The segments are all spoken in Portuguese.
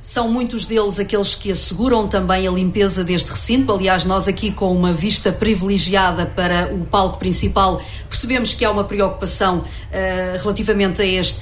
São muitos deles aqueles que asseguram também a limpeza deste recinto. Aliás, nós aqui com uma vista privilegiada para o palco principal percebemos que há uma preocupação relativamente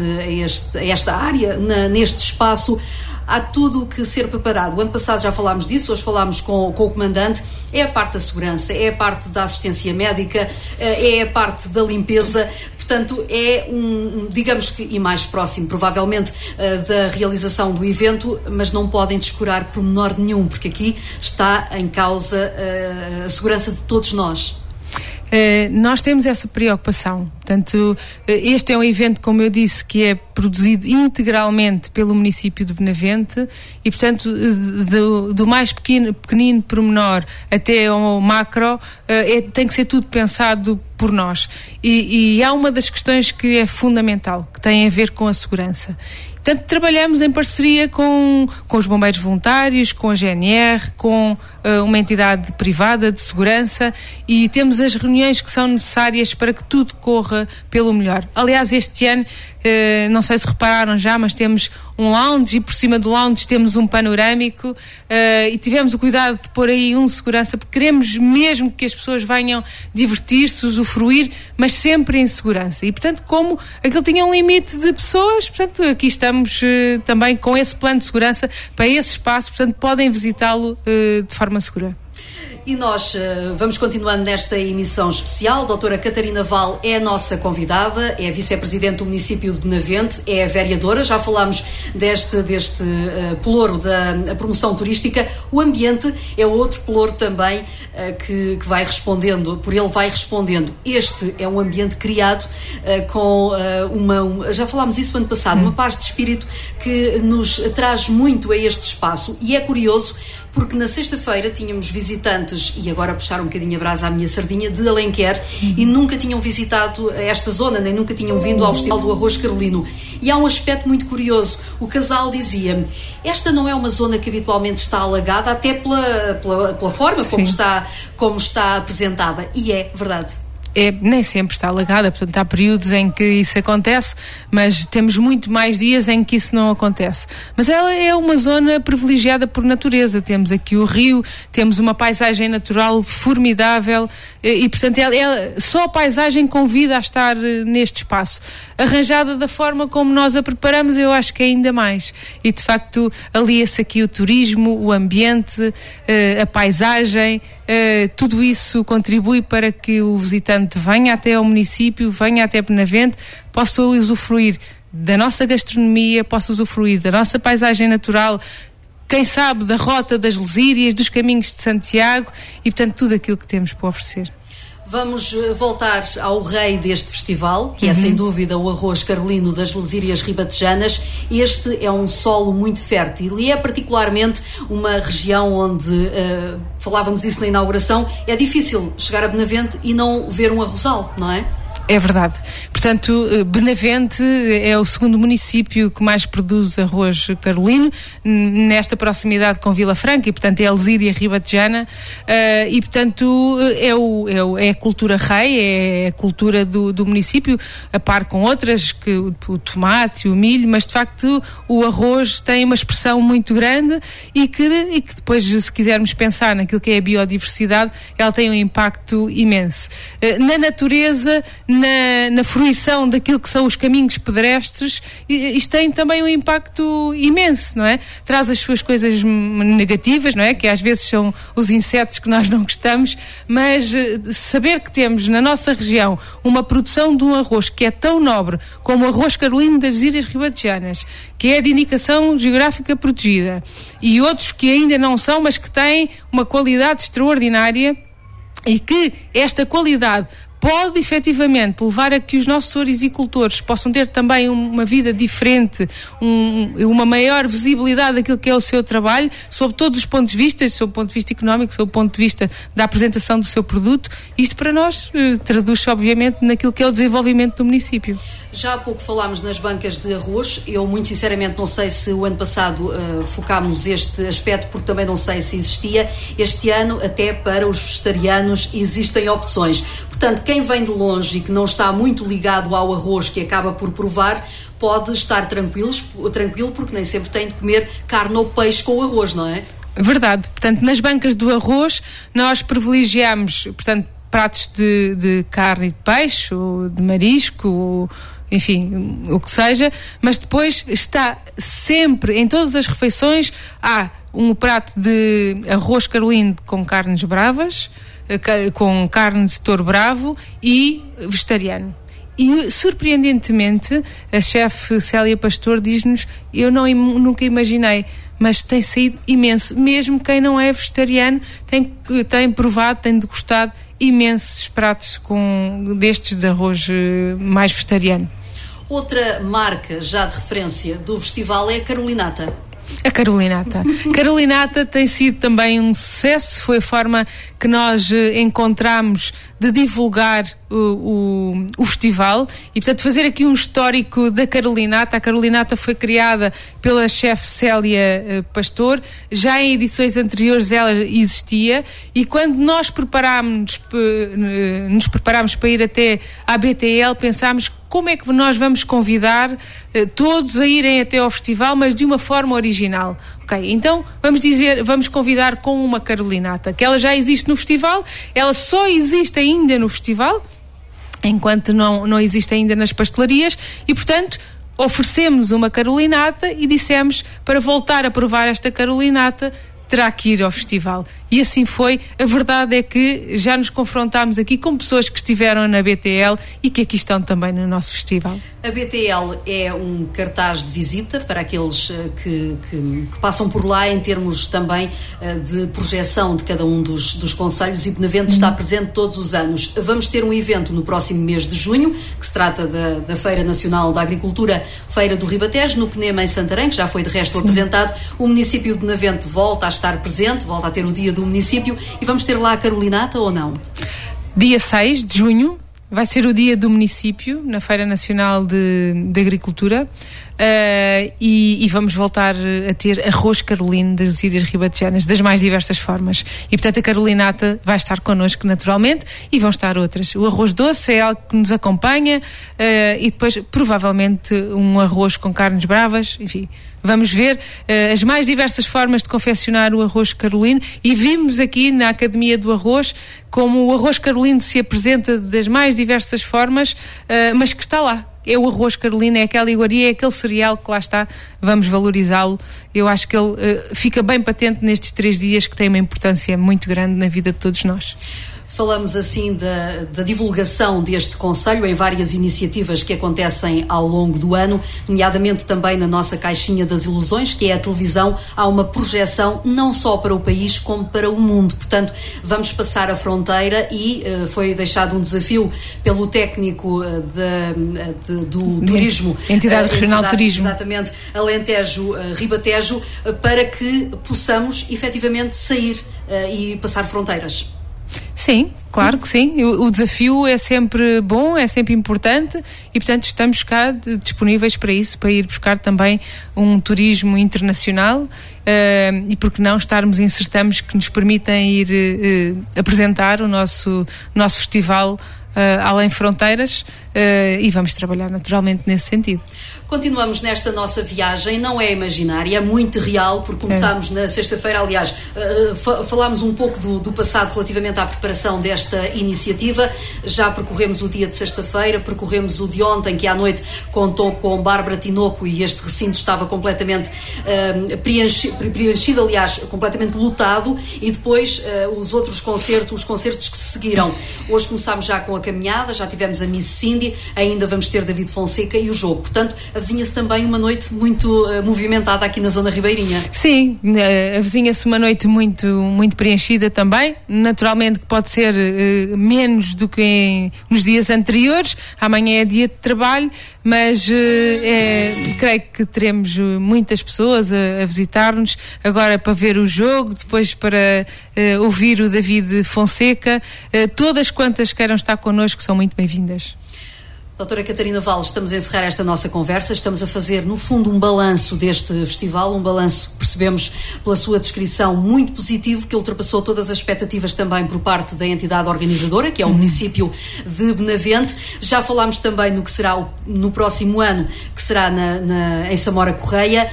a esta área, neste espaço. Há tudo que ser preparado. O ano passado já falámos disso, hoje falámos com o comandante. É a parte da segurança, é a parte da assistência médica, é a parte da limpeza. Portanto, é digamos que, e mais próximo provavelmente da realização do evento, mas não podem descurar pormenor nenhum, porque aqui está em causa a segurança de todos nós. Nós temos essa preocupação. Portanto, este é um evento, como eu disse, que é produzido integralmente pelo município de Benavente e, portanto, do mais pequenino pormenor até ao macro, tem que ser tudo pensado por nós. E há uma das questões que é fundamental, que tem a ver com a segurança. Portanto, trabalhamos em parceria com os bombeiros voluntários, com a GNR, com uma entidade privada de segurança e temos as reuniões que são necessárias para que tudo corra pelo melhor. Aliás, este ano, não sei se repararam já, mas temos um lounge e por cima do lounge temos um panorâmico e tivemos o cuidado de pôr aí segurança, porque queremos mesmo que as pessoas venham divertir-se, usufruir, mas sempre em segurança. E, portanto, como aquilo tinha um limite de pessoas, portanto, aqui estamos também com esse plano de segurança para esse espaço, portanto, podem visitá-lo de forma segura. E nós vamos continuando nesta emissão especial. Doutora Catarina Val é a nossa convidada, é a vice-presidente do município de Benavente, é a vereadora. Já falámos deste pelouro da promoção turística. O ambiente é outro pelouro também que vai respondendo, por ele vai respondendo. Este é um ambiente criado com já falámos isso ano passado, uma paz de espírito que nos traz muito a este espaço. E é curioso porque na sexta-feira tínhamos visitantes, e agora puxar um bocadinho a brasa à minha sardinha, de Alenquer, e nunca tinham visitado esta zona, nem nunca tinham vindo ao Festival do Arroz Carolino. E há um aspecto muito curioso. O casal dizia-me, esta não é uma zona que habitualmente está alagada, até pela forma como está apresentada. E é verdade. Nem sempre está alagada, portanto há períodos em que isso acontece, mas temos muito mais dias em que isso não acontece. Mas ela é uma zona privilegiada por natureza, temos aqui o rio, temos uma paisagem natural formidável e portanto só a paisagem convida a estar neste espaço. Arranjada da forma como nós a preparamos, eu acho que ainda mais. E de facto alia-se aqui o turismo, o ambiente, a paisagem, tudo isso contribui para que o visitante venha até ao município, venha até Benavente, possa usufruir da nossa gastronomia, possa usufruir da nossa paisagem natural, quem sabe da rota das Lesírias, dos caminhos de Santiago e portanto tudo aquilo que temos para oferecer. Vamos voltar ao rei deste festival, que é sem dúvida o arroz carolino das Lesírias ribatejanas. Este é um solo muito fértil e é particularmente uma região onde, falávamos isso na inauguração, é difícil chegar a Benavente e não ver um arrozal, não é? É verdade. Portanto, Benavente é o segundo município que mais produz arroz carolino, nesta proximidade com Vila Franca, e portanto é a Lesíria ribatejana, e portanto é a cultura rei, é a cultura do município, a par com outras, que o tomate, o milho, mas de facto o arroz tem uma expressão muito grande e que depois, se quisermos pensar naquilo que é a biodiversidade, ela tem um impacto imenso. Na natureza, na fruição daquilo que são os caminhos pedestres, isto tem também um impacto imenso, não é? Traz as suas coisas negativas, não é? Que às vezes são os insetos que nós não gostamos, mas saber que temos na nossa região uma produção de um arroz que é tão nobre como o arroz carolino das Lesírias ribatejanas, que é de indicação geográfica protegida, e outros que ainda não são, mas que têm uma qualidade extraordinária, e que esta qualidade pode efetivamente levar a que os nossos orizicultores possam ter também uma vida diferente, uma maior visibilidade daquilo que é o seu trabalho, sob todos os pontos de vista, sob o ponto de vista económico, sob o ponto de vista da apresentação do seu produto. Isto para nós traduz-se obviamente naquilo que é o desenvolvimento do município. Já há pouco falámos nas bancas de arroz. Eu, muito sinceramente, não sei se o ano passado focámos este aspecto, porque também não sei se existia. Este ano, até para os vegetarianos, existem opções. Portanto, quem vem de longe e que não está muito ligado ao arroz, que acaba por provar, pode estar tranquilo, porque nem sempre tem de comer carne ou peixe com o arroz, não é? Verdade. Portanto, nas bancas do arroz, nós privilegiamos, portanto, pratos de carne e de peixe, ou de marisco, ou, enfim, o que seja, mas depois está sempre, em todas as refeições, há um prato de arroz carolino com carnes bravas, com carne de touro bravo e vegetariano. E, surpreendentemente, a chefe Célia Pastor diz-nos, eu nunca imaginei, mas tem saído imenso. Mesmo quem não é vegetariano tem provado, tem degustado imensos pratos destes de arroz mais vegetariano. Outra marca já de referência do festival é a Carolinata. A Carolinata. Carolinata tem sido também um sucesso, foi a forma que nós encontramos de divulgar o festival e, portanto, fazer aqui um histórico da Carolinata. A Carolinata foi criada pela chefe Célia Pastor, já em edições anteriores ela existia, e quando nós nos preparámos para ir até à BTL, pensámos como é que nós vamos convidar todos a irem até ao festival, mas de uma forma original. Ok, então vamos convidar com uma Carolinata, que ela já existe no festival, ela só existe ainda no festival, enquanto não existe ainda nas pastelarias, e, portanto, oferecemos uma Carolinata e dissemos, para voltar a provar esta Carolinata, terá que ir ao festival. E assim foi. A verdade é que já nos confrontámos aqui com pessoas que estiveram na BTL e que aqui estão também no nosso festival. A BTL é um cartaz de visita para aqueles que passam por lá, em termos também de projeção de cada um dos concelhos, e Benavente está presente todos os anos. Vamos ter um evento no próximo mês de junho, que se trata da Feira Nacional da Agricultura, Feira do Ribatejo, no Penema, em Santarém, que já foi de resto apresentado. O município de Benavente volta a estar presente, volta a ter o dia do município, e vamos ter lá a Carolinata ou não? Dia 6 de junho vai ser o dia do município, na Feira Nacional de Agricultura, e vamos voltar a ter arroz carolino das ilhas ribatejanas, das mais diversas formas. E, portanto, a Carolinata vai estar connosco naturalmente, e vão estar outras. O arroz doce é algo que nos acompanha, e depois, provavelmente, um arroz com carnes bravas, enfim. Vamos ver as mais diversas formas de confeccionar o arroz carolino, e vimos aqui na Academia do Arroz como o arroz carolino se apresenta das mais diversas formas, mas que está lá. É o arroz carolino, é aquela iguaria, é aquele cereal que lá está. Vamos valorizá-lo. Eu acho que ele fica bem patente nestes 3 dias, que tem uma importância muito grande na vida de todos nós. Falamos assim da divulgação deste concelho em várias iniciativas que acontecem ao longo do ano, nomeadamente também na nossa caixinha das ilusões, que é a televisão. Há uma projeção não só para o país como para o mundo. Portanto, vamos passar a fronteira, e foi deixado um desafio pelo técnico do turismo, Entidade Regional de Turismo, exatamente, Alentejo-Ribatejo, para que possamos efetivamente sair e passar fronteiras. Sim, claro que sim. O desafio é sempre bom, é sempre importante, e, portanto, estamos cá disponíveis para isso, para ir buscar também um turismo internacional, e porque não estarmos em certames que nos permitem ir apresentar o nosso festival além fronteiras, e vamos trabalhar naturalmente nesse sentido. Continuamos nesta nossa viagem, não é imaginária, é muito real, porque começámos na sexta-feira. Aliás, falámos um pouco do passado relativamente à preparação desta iniciativa. Já percorremos o dia de sexta-feira, percorremos o de ontem, que à noite contou com Bárbara Tinoco, e este recinto estava completamente preenchido, aliás, completamente lotado, e depois os outros concertos, os concertos que se seguiram. Hoje começámos já com a caminhada, já tivemos a Miss Cindy, ainda vamos ter David Fonseca e o jogo. Portanto, avizinha-se também uma noite muito movimentada aqui na zona ribeirinha. Sim, avizinha-se uma noite muito, muito preenchida também. Naturalmente que pode ser menos do que nos dias anteriores. Amanhã é dia de trabalho, mas creio que teremos muitas pessoas a visitar-nos, agora para ver o jogo, depois para ouvir o David Fonseca. Todas quantas queiram estar connosco são muito bem-vindas. Doutora Catarina Val, estamos a encerrar esta nossa conversa, estamos a fazer, no fundo, um balanço deste festival, um balanço, percebemos pela sua descrição, muito positivo, que ultrapassou todas as expectativas também por parte da entidade organizadora, que é o município de Benavente. Já falámos também no que será no próximo ano, que será em Samora Correia.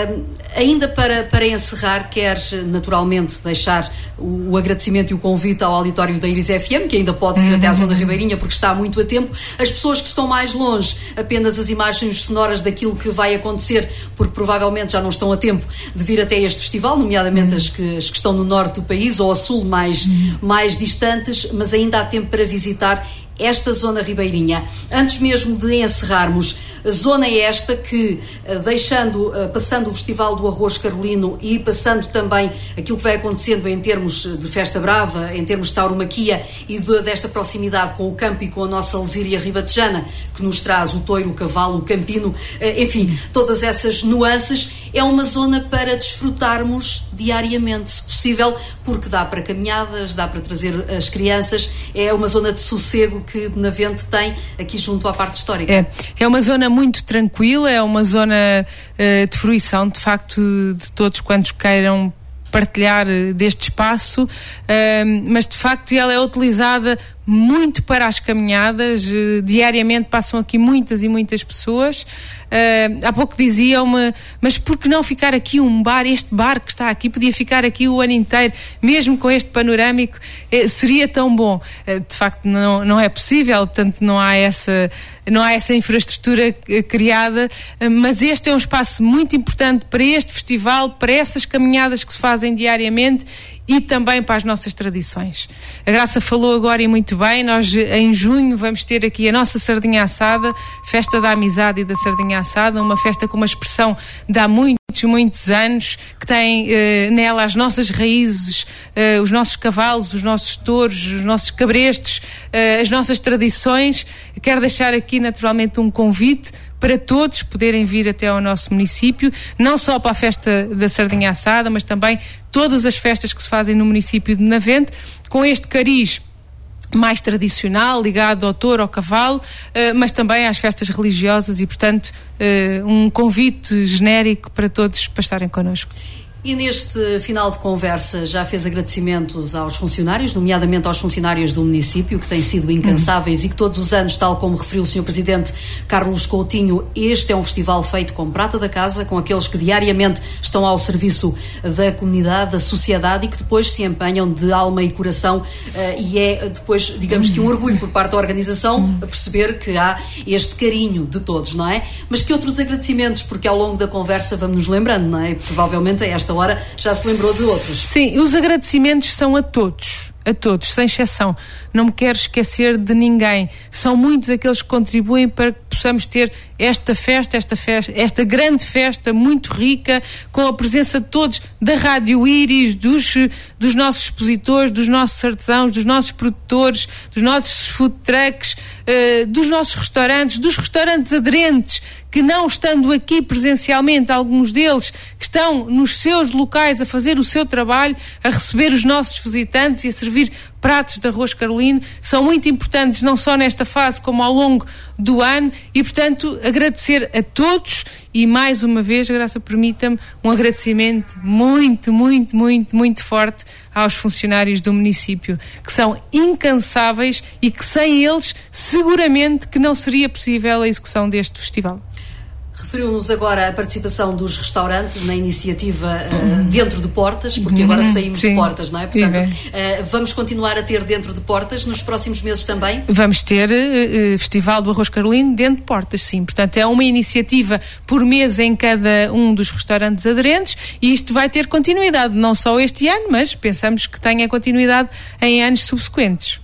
Ainda para encerrar, quer naturalmente deixar o agradecimento e o convite ao auditório da Iris FM, que ainda pode vir até à Zona Ribeirinha, porque está muito a tempo. As pessoas que estão mais longe, apenas as imagens sonoras daquilo que vai acontecer, porque provavelmente já não estão a tempo de vir até este festival, nomeadamente as que estão no norte do país ou a sul mais distantes, mas ainda há tempo para visitar esta zona ribeirinha. Antes mesmo de encerrarmos, a zona é esta que, passando o Festival do Arroz Carolino e passando também aquilo que vai acontecendo em termos de Festa Brava, em termos de tauromaquia e desta proximidade com o campo e com a nossa Lesíria ribatejana, que nos traz o touro, o cavalo, o campino, enfim, todas essas nuances, é uma zona para desfrutarmos diariamente, se possível, porque dá para caminhadas, dá para trazer as crianças, é uma zona de sossego que Benavente tem aqui junto à parte histórica. É uma zona muito tranquila, é uma zona de fruição, de facto, de todos quantos queiram partilhar deste espaço, mas de facto ela é utilizada muito para as caminhadas, diariamente passam aqui muitas e muitas pessoas. Há pouco diziam-me, mas por que não ficar aqui um bar? Este bar que está aqui podia ficar aqui o ano inteiro, mesmo com este panorâmico, seria tão bom. De facto não é possível, portanto não há essa infraestrutura criada, mas este é um espaço muito importante para este festival, para essas caminhadas que se fazem diariamente e também para as nossas tradições. A Graça falou agora e muito bem, nós em junho vamos ter aqui a nossa sardinha assada, Festa da Amizade e da Sardinha Assada, uma festa com uma expressão de há muitos anos, que tem nela as nossas raízes, os nossos cavalos, os nossos touros, os nossos cabrestos, as nossas tradições. Quero deixar aqui naturalmente um convite para todos poderem vir até ao nosso município, não só para a festa da Sardinha Assada, mas também todas as festas que se fazem no município de Benavente, com este cariz mais tradicional, ligado ao touro, ao cavalo, mas também às festas religiosas e, portanto, um convite genérico para todos para estarem connosco. E neste final de conversa já fez agradecimentos aos funcionários, nomeadamente aos funcionários do município, que têm sido incansáveis e que todos os anos, tal como referiu o Sr. Presidente Carlos Coutinho, este é um festival feito com prata da casa, com aqueles que diariamente estão ao serviço da comunidade, da sociedade e que depois se empenham de alma e coração, e é depois, digamos que um orgulho por parte da organização a perceber que há este carinho de todos, não é? Mas que outros agradecimentos, porque ao longo da conversa vamos nos lembrando, não é? Provavelmente a esta hora já se lembrou de outros. Sim, os agradecimentos são a todos, sem exceção. Não me quero esquecer de ninguém. São muitos aqueles que contribuem para que possamos ter esta grande festa muito rica, com a presença de todos, da Rádio Iris, dos nossos expositores, dos nossos artesãos, dos nossos produtores, dos nossos food trucks, dos nossos restaurantes, dos restaurantes aderentes, que não estando aqui presencialmente, alguns deles que estão nos seus locais a fazer o seu trabalho, a receber os nossos visitantes e a servir pratos de arroz carolino, são muito importantes não só nesta fase como ao longo do ano e, portanto, agradecer a todos e, mais uma vez, Graça, permita-me um agradecimento muito forte aos funcionários do município, que são incansáveis e que sem eles seguramente que não seria possível a execução deste festival. Referiu-nos agora a participação dos restaurantes na iniciativa Dentro de Portas, porque agora saímos de portas, não é? Portanto, vamos continuar a ter Dentro de Portas nos próximos meses também? Vamos ter Festival do Arroz Carolino dentro de portas, sim. Portanto, é uma iniciativa por mês em cada um dos restaurantes aderentes e isto vai ter continuidade, não só este ano, mas pensamos que tenha continuidade em anos subsequentes.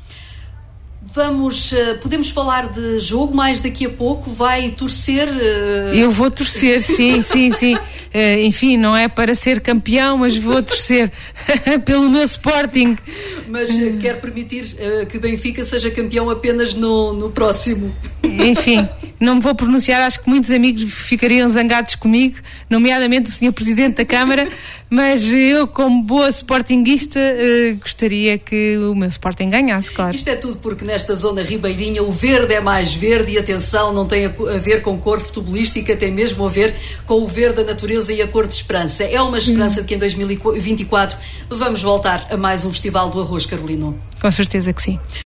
Podemos falar de jogo mais daqui a pouco? Vai torcer? Eu vou torcer, sim. Enfim, não é para ser campeão, mas vou torcer pelo meu Sporting. Mas quer permitir que Benfica seja campeão apenas no próximo? Enfim, não me vou pronunciar, acho que muitos amigos ficariam zangados comigo, nomeadamente o Sr. Presidente da Câmara, mas eu, como boa sportinguista, gostaria que o meu Sporting ganhasse, claro. Isto é tudo porque nesta zona ribeirinha o verde é mais verde e, atenção, não tem a ver com cor futebolística, tem mesmo a ver com o verde da natureza e a cor de esperança. É uma esperança de que em 2024 vamos voltar a mais um Festival do Arroz Carolino. Com certeza que sim.